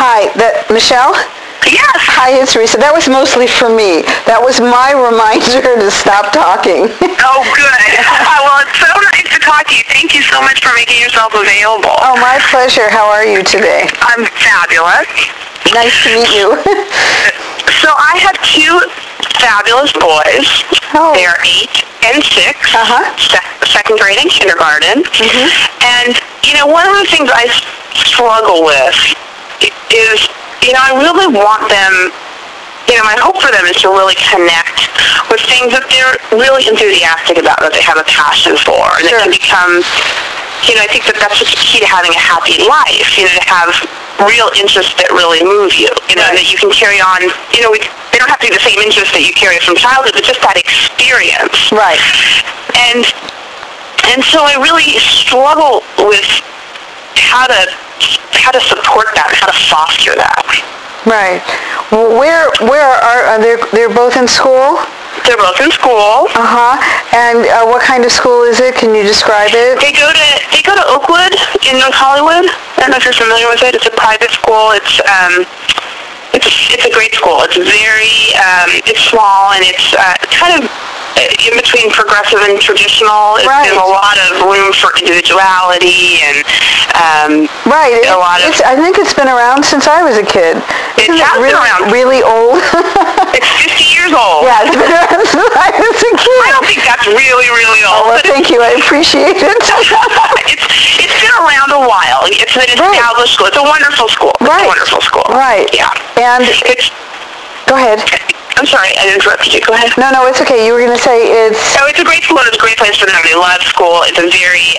Hi, Michelle? Yes. Hi, it's Risa. That was mostly for me. That was my reminder to stop talking. Oh, good. Well, it's so nice to talk to you. Thank you so much for making yourself available. Oh, my pleasure. How are you today? I'm fabulous. Nice to meet you. So I have two fabulous boys. Oh. They are 8 and 6, second grade and kindergarten. Mm-hmm. And, one of the things I struggle with is, I really want them, my hope for them is to really connect with things that they're really enthusiastic about, that they have a passion for, and Sure. that can become, I think that's just the key to having a happy life, to have real interests that really move you, Right. and that you can carry on, they don't have to be the same interests that you carry from childhood, but just that experience. Right. And so I really struggle with how to support that, how to foster that. Right. Where are they're both in school? They're both in school. And what kind of school is it? Can you describe it? They go to Oakwood in North Hollywood. I don't know if you're familiar with it. It's a private school. It's a great school. It's very it's small, and it's kind of in between progressive and traditional. Right. There's a lot of room for individuality and right. A lot of. I think it's been around since I was a kid. It has been around. Really old. It's 50 years old. Yeah, it's been around since I was a kid. I don't think that's really, really old. Oh, well, thank you. I appreciate it. It's been around a while. It's an established school. It's a wonderful school. Right. It's a wonderful school. Right. Yeah. And go ahead. I'm sorry, I interrupted you. Go ahead. No, it's okay. You were going to say it's... Oh, it's a great school. It's a great place for them. They love school. It's a very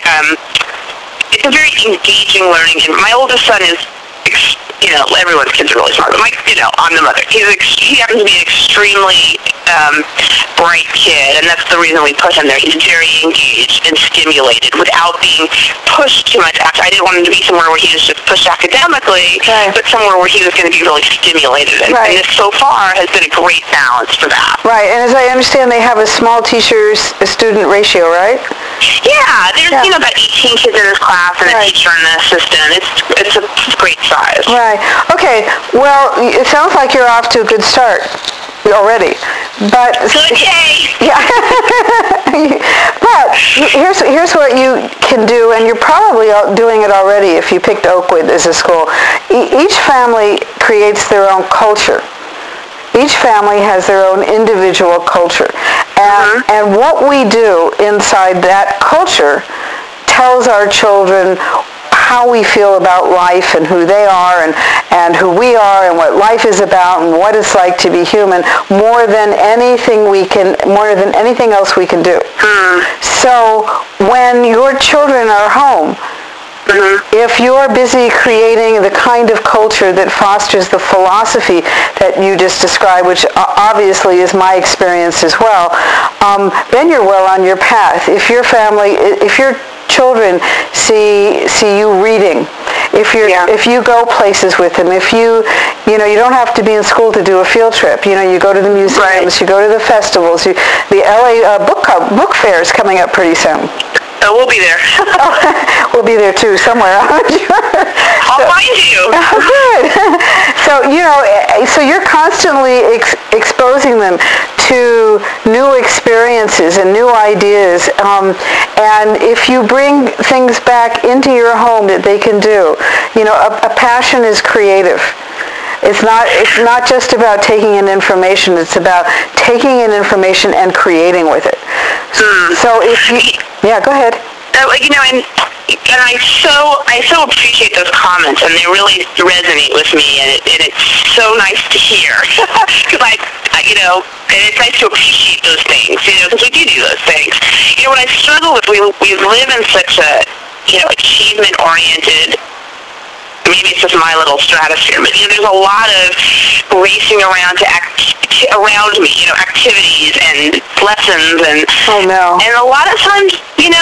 engaging learning. My oldest son is, everyone's kids are really smart, but I'm the mother. He happens to be an extremely bright kid, and that's the reason we put him there. He's very engaged and stimulated without being pushed too much. I didn't want him to be somewhere where he was just pushed academically, but somewhere where he was going to be really stimulated. And this so far has been a great balance for that. Right, and as I understand, they have a small teacher-student ratio, right? Yeah, there's about 18 kids in his class and a teacher and an assistant. It's a great size. Right. Okay. Well, it sounds like you're off to a good start already. But okay. Yeah. But here's what you can do, and you're probably doing it already if you picked Oakwood as a school. Each family creates their own culture. Each family has their own individual culture. And what we do inside that culture tells our children how we feel about life and who they are and who we are and what life is about and what it's like to be human more than anything else we can do. So when your children are home, if you're busy creating the kind of culture that fosters the philosophy that you just described, which obviously is my experience as well, then you're well on your path. If your children see you reading, if you go places with them, if you don't have to be in school to do a field trip. You go to the museums, you go to the festivals. The LA book fair is coming up pretty soon. Oh, we'll be there. We'll be there too, somewhere. I'll find you. Good. So you're constantly exposing them to new experiences and new ideas. And if you bring things back into your home that they can do, a passion is creative. It's not just about taking in information. It's about taking in information and creating with it. So go ahead. And I so appreciate those comments, and they really resonate with me, and it's so nice to hear because and it's nice to appreciate those things, because we do those things. What I struggle with, we live in such a achievement-oriented. Maybe it's just my little stratosphere, but there's a lot of racing around around me, activities and lessons and and a lot of times,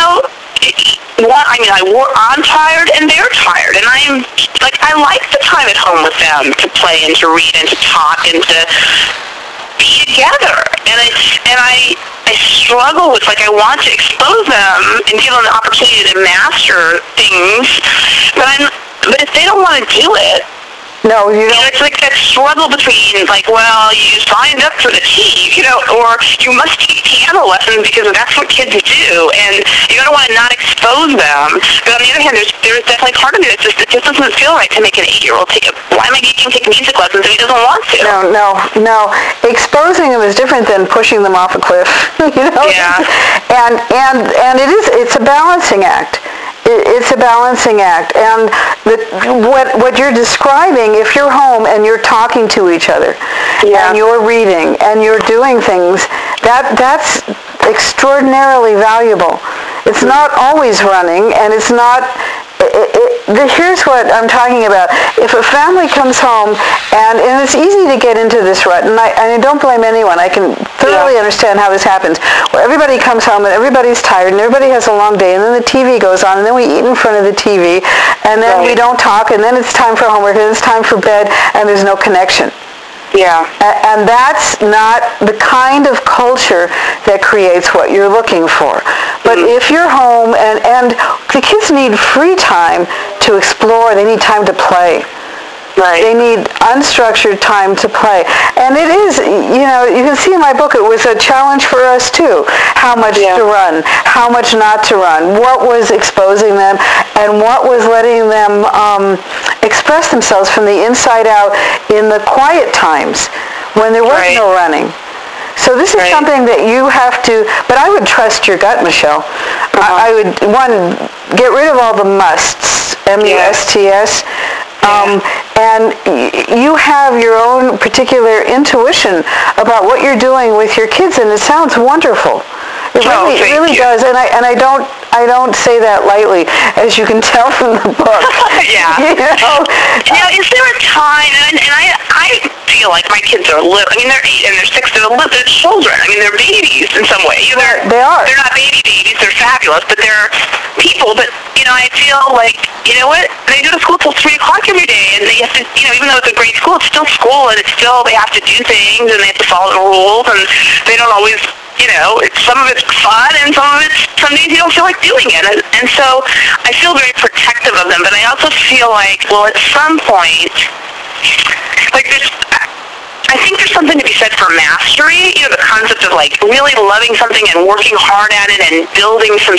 I'm tired and they're tired, and I like the time at home with them to play and to read and to talk and to be together, and I struggle with I want to expose them and give them the opportunity to master things, but if they don't want to do it, No, you don't. It's like that struggle between, like, well, you signed up for the team, or you must take piano lessons because that's what kids do, and you don't want to not expose them. But on the other hand, there's definitely part of me that it just doesn't feel right to make an 8-year-old why am I making him take music lessons if he doesn't want to? No. Exposing them is different than pushing them off a cliff, Yeah. And it's a balancing act. It's a balancing act, and what you're describing, if you're home and you're talking to each other, and you're reading and you're doing things, that's extraordinarily valuable. It's not always running, and it's not. Here's what I'm talking about. If a family comes home, and it's easy to get into this rut, and I don't blame anyone. I can thoroughly understand how this happens, where everybody comes home and everybody's tired and everybody has a long day, and then the TV goes on, and then we eat in front of the TV, and then we don't talk, and then it's time for homework, and it's time for bed, and there's no connection. Yeah. And that's not the kind of culture that creates what you're looking for. But if you're home, and the kids need free time to explore, they need time to play. Right. They need unstructured time to play. And it is, you can see in my book, it was a challenge for us too. How much to run, how much not to run, what was exposing them, and what was letting them express themselves from the inside out in the quiet times when there was no running. So this is something that you have to, but I would trust your gut, Michelle. I would, get rid of all the musts, M-U-S-T-S. And you have your own particular intuition about what you're doing with your kids, and it sounds wonderful. It really does, and I don't say that lightly, as you can tell from the book. Yeah. Is there a time, and I feel like my kids are little. I mean, they're 8 and they're 6. They're children. I mean, they're babies in some way. They are. They're not babies. They're fabulous, but they're people. But I feel like what they go to school till 3 o'clock every day, and they have to. Even though it's a great school, it's still school, and it's still they have to do things, and they have to follow the rules, and they don't always. Some of it's fun, and some days you don't feel like doing it. And so I feel very protective of them, but I also feel like, well, at some point, like I think there's something to be said for mastery, the concept of like really loving something and working hard at it and building some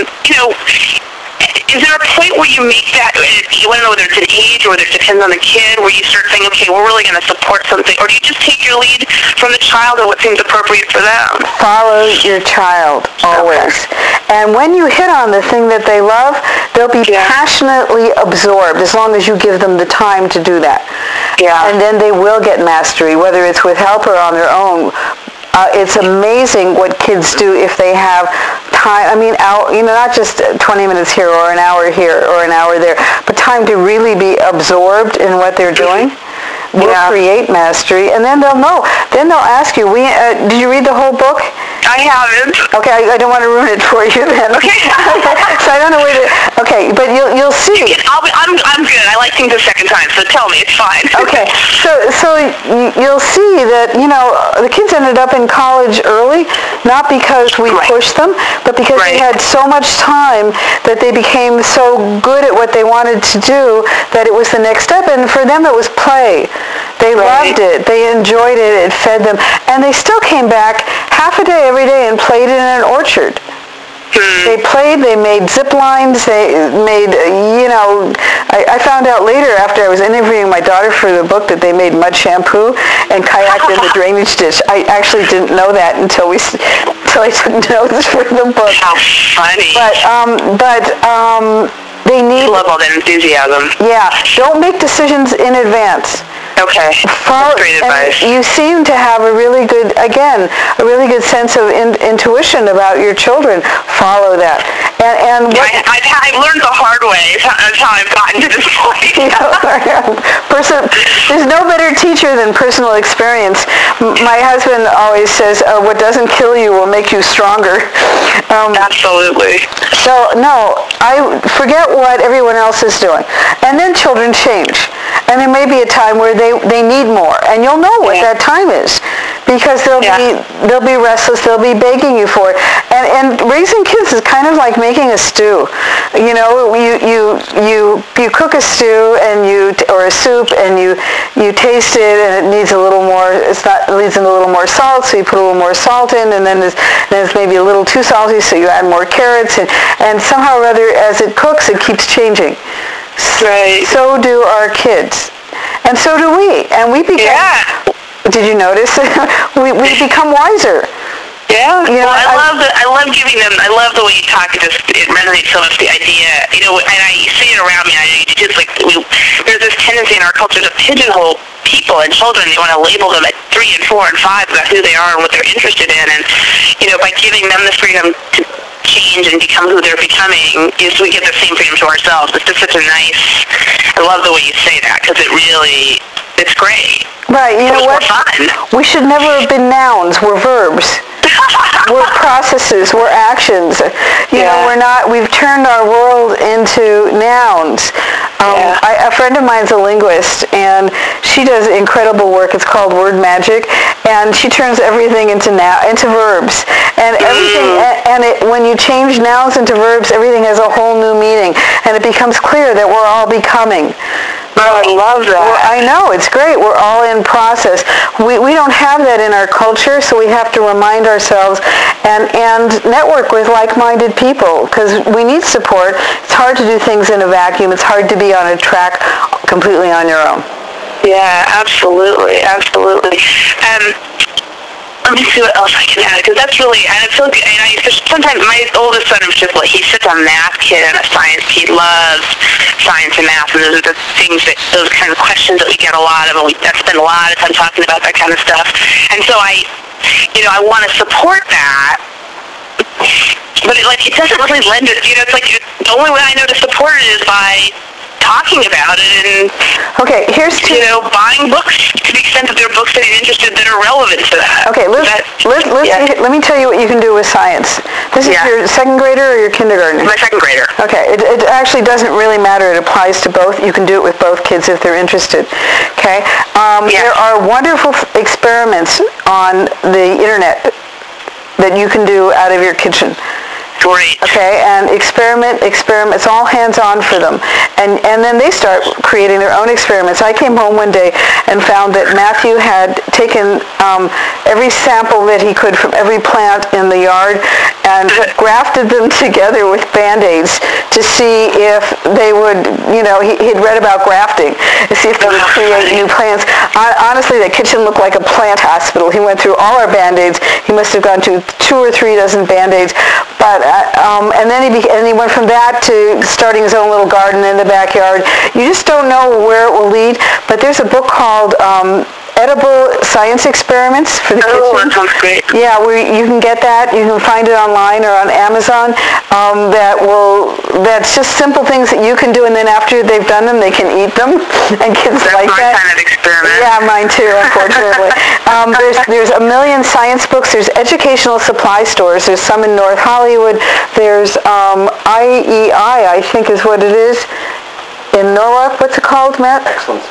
is there a point where you make that, you want to know whether it's an age or whether it depends on the kid, where you start saying, okay, we're really going to support something, or do you just take your lead from the child and what seems appropriate for them? Follow your child, always. Okay. And when you hit on the thing that they love, they'll be passionately absorbed as long as you give them the time to do that. Yeah. And then they will get mastery, whether it's with help or on their own. It's amazing what kids do if they have time. I mean, not just 20 minutes here or an hour here or an hour there, but time to really be absorbed in what they're doing. Will create mastery, and then they'll know. Then they'll ask you, did you read the whole book? I haven't. Okay, I don't want to ruin it for you then. Okay. So I don't know where to, okay, but you'll see. I'm good. I like things a second time, so tell me, it's fine. Okay, so you'll see that, the kids ended up in college early, not because we pushed them, but because they had so much time that they became so good at what they wanted to do that it was the next step, and for them it was play. They loved it. They enjoyed it. It fed them. And they still came back half a day every day and played in an orchard. They played, they made zip lines, they made, I found out later after I was interviewing my daughter for the book that they made mud shampoo and kayaked in the drainage ditch. I actually didn't know that until I took notes for the book. How funny. But they need... I love all that enthusiasm. Yeah. Don't make decisions in advance. Okay. That's great advice. You seem to have a really good sense of intuition about your children. Follow that. And what, I've learned the hard way. That's how I've gotten to this point. There's no better teacher than personal experience. My husband always says, what doesn't kill you will make you stronger. Absolutely. So, no, I forget what everyone else is doing. And then children change. And there may be a time where they need more. And you'll know what that time is because they'll be restless. They'll be begging you for it. And raising kids is kind of like making a stew. You know, you cook a stew or a soup, and you taste it, and it needs a little more. It needs a little more salt, so you put a little more salt in, and then it's maybe a little too salty, so you add more carrots, and somehow or other, as it cooks, it keeps changing. Right. So do our kids, and so do we. And we become. Yeah. Did you notice? we become wiser. Yeah. You know, I love giving them. I love the way you talk. It resonates so much. The idea, you know, and I see it around me. It's like there's this tendency in our culture to pigeonhole people and children. They want to label them at 3 and 4 and 5 about who they are and what they're interested in. And you know, by giving them the freedom to change and become who they're becoming, is we give the same freedom to ourselves. It's just such a nice. I love the way you say that, because it's great. Right. You know what? We should never have been nouns. We're verbs. We're processes. We're actions. You know, we've turned our world into nouns. A friend of mine's a linguist, and she does incredible work. It's called Word Magic, and she turns everything into verbs. And everything, when you change nouns into verbs, everything has a whole new meaning, and it becomes clear that we're all becoming. Oh, I love that. I know, it's great. We're all in process. We don't have that in our culture, so we have to remind ourselves and network with like-minded people, because we need support. It's hard to do things in a vacuum. It's hard to be on a track completely on your own. Yeah, absolutely, absolutely. Let me see what else I can add, because that's really, and I feel like, sometimes my oldest son is just like, he's such a math kid and a science kid. He loves science and math, and those are the things those kind of questions that we get a lot of, and I spend a lot of time talking about that kind of stuff. And so I want to support that, but it doesn't really lend it, it's like, the only way I know to support it is by talking about it and buying books to the extent that there are books that he's interested that are relevant to that. Okay, let me tell you what you can do with science. This is your second grader or your kindergartner? My second grader. Okay, it actually doesn't really matter. It applies to both. You can do it with both kids if they're interested. Okay, there are wonderful experiments on the internet that you can do out of your kitchen. Great. Okay, and experiment. It's all hands-on for them. And then they start creating their own experiments. I came home one day and found that Matthew had taken every sample that he could from every plant in the yard and grafted them together with Band-Aids to see if they would, he'd read about grafting, to see if they would create new plants. Honestly, the kitchen looked like a plant hospital. He went through all our Band-Aids. He must have gone to 2 or 3 dozen Band-Aids. But and then he went from that to starting his own little garden in the backyard. You just don't know where it will lead. But there's a book called Edible Science Experiments for the kitchen. Oh, that sounds great. Yeah, you can get that. You can find it online or on Amazon. That's just simple things that you can do, and then after they've done them, they can eat them. And kids like that. That's my kind of experiment. Yeah, mine too, unfortunately. There's a million science books. There's educational supply stores. There's some in North Hollywood. There's IEI, I think is what it is. In Norwalk, what's it called, Matt?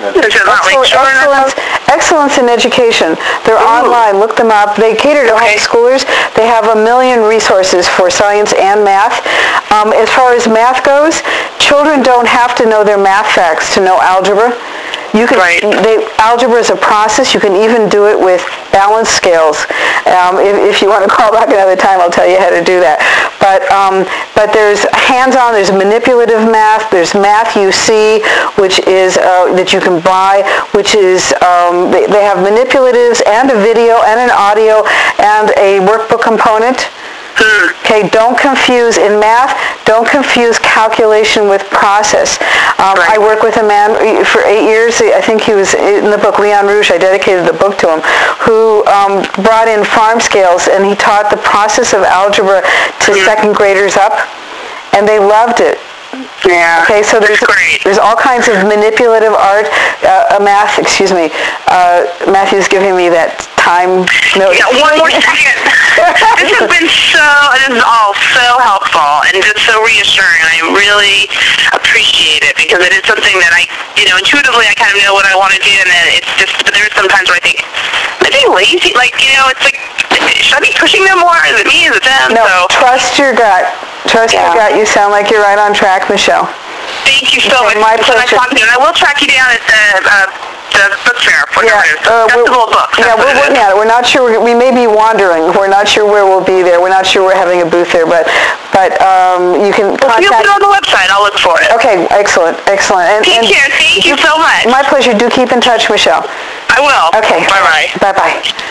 Excellence in Education. They're online. Look them up. They cater to homeschoolers. They have a million resources for science and math. As far as math goes, children don't have to know their math facts to know algebra. Algebra is a process. You can even do it with balance scales. If you want to call back another time, I'll tell you how to do that. But there's hands-on. There's manipulative math. There's Math UC, which is that you can buy, which is they have manipulatives and a video and an audio and a workbook component. Okay, don't confuse, in math, don't confuse calculation with process. I work with a man for 8 years, I think he was in the book Leon Rouge, I dedicated the book to him, who brought in farm scales, and he taught the process of algebra to second graders up, and they loved it. Yeah. Okay, so there's all kinds of manipulative art. Matthew's giving me that time notice. Yeah, one more second. This is all so helpful and just so reassuring. I really appreciate it because it is something that intuitively I kind of know what I want to do, and then it's just, but there's sometimes where I think, am I being lazy? It's like, should I be pushing them more? Is it me? Is it them? No, So, trust your gut. Trust your gut. You sound like you're right on track, Michelle. thank you so much. My It's so nice pleasure. talking to you. And I will track you down at the book fair. Festival of Books. Yeah, we're working at it. We're not sure. We may be wandering. We're not sure where we'll be there. We're not sure we're having a booth there, but you can Well, you'll put contact. it on the website. I'll look for it. Okay, excellent. And Take care. Thank you so much. my pleasure. Do keep in touch, Michelle. I will. Okay. Bye-bye. Bye-bye.